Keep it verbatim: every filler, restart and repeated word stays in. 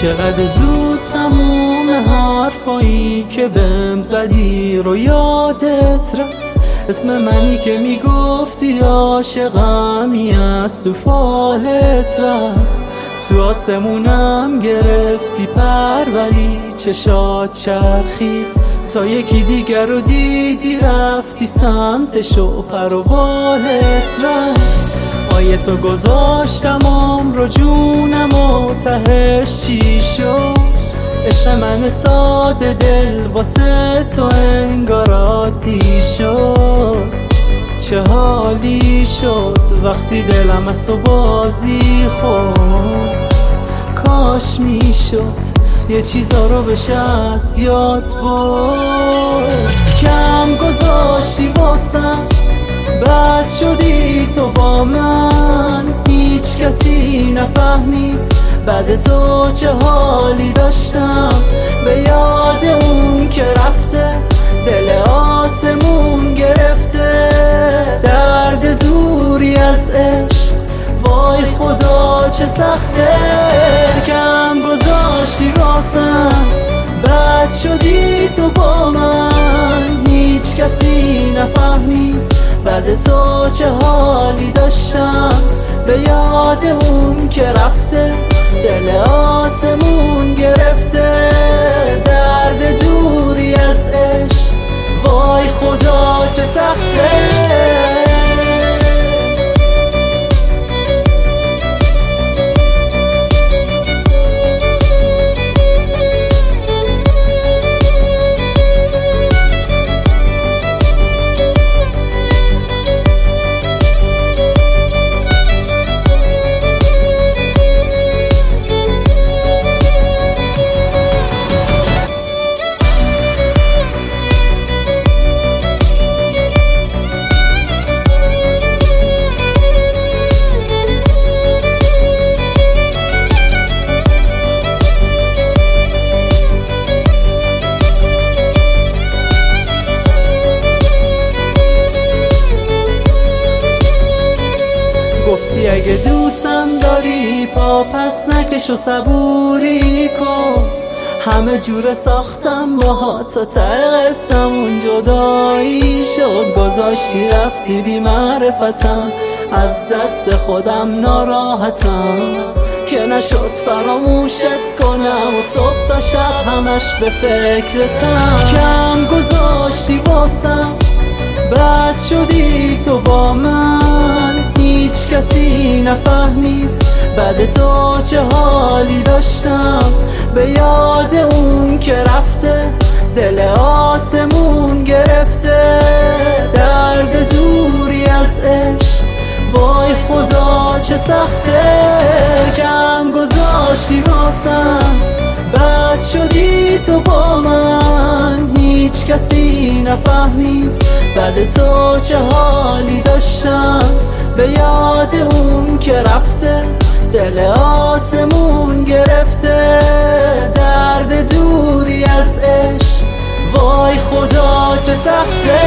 چقدر زود تموم حرفایی که بهم زدی رو یادت رفت. اسم منی که میگفتی عاشقمی از تو فالت رفت. تو آسمونم گرفتی پر ولی چشات چرخید تا یکی دیگر رو دیدی رفتی سمتش و پر و بالت رفت. پای تو گذاشتم عمر و جونم و تهش چی شد؟ عشق من ساده دل واسه تو انگار عادی شد. چه حالی شد وقتی دلم از تو بازی خورد. کاش میشد یه چیزا رو بشه از یاد برد. کم گذاشتی واسم بد شدی تو با من، هیچ کسی نفهمید بعد تو چه حالی داشتم. به یاد اون که رفته دل آسمون گرفته. درد دوری از عشق وای خدا چه سخته. کم گذاشتی واسم بد شدی تو با من، هیچ کسی نفهمید بعد تو چه حالی داشتم. به یاد اون که رفته دل آسمون گرفته. درد دوری از عشق وای خدا چه سخته. گفتی اگه دوستم داری پا پس نکش و صبوری کن. همه جور ساختم با تا ته قصه‌مون جدایی شد. گذاشتی رفتی بی معرفتم، از دست خودم ناراحتم که نشد فراموشت کنم و صبح تا شب همش به فکرتم. کم گذاشتی واسم بد شدی تو با من، هیچ کسی نفهمید بعد تو چه حالی داشتم. به یاد اون که رفته دل آسمون گرفته. درد دوری از عشق وای خدا چه سخته. کم گذاشتی واسم بد شدی تو با من، هیچ کسی نفهمید بعد تو چه حالی داشتم. به یاد اون که رفته دل آسمون گرفته. درد دوری از عشق وای خدا چه سخته.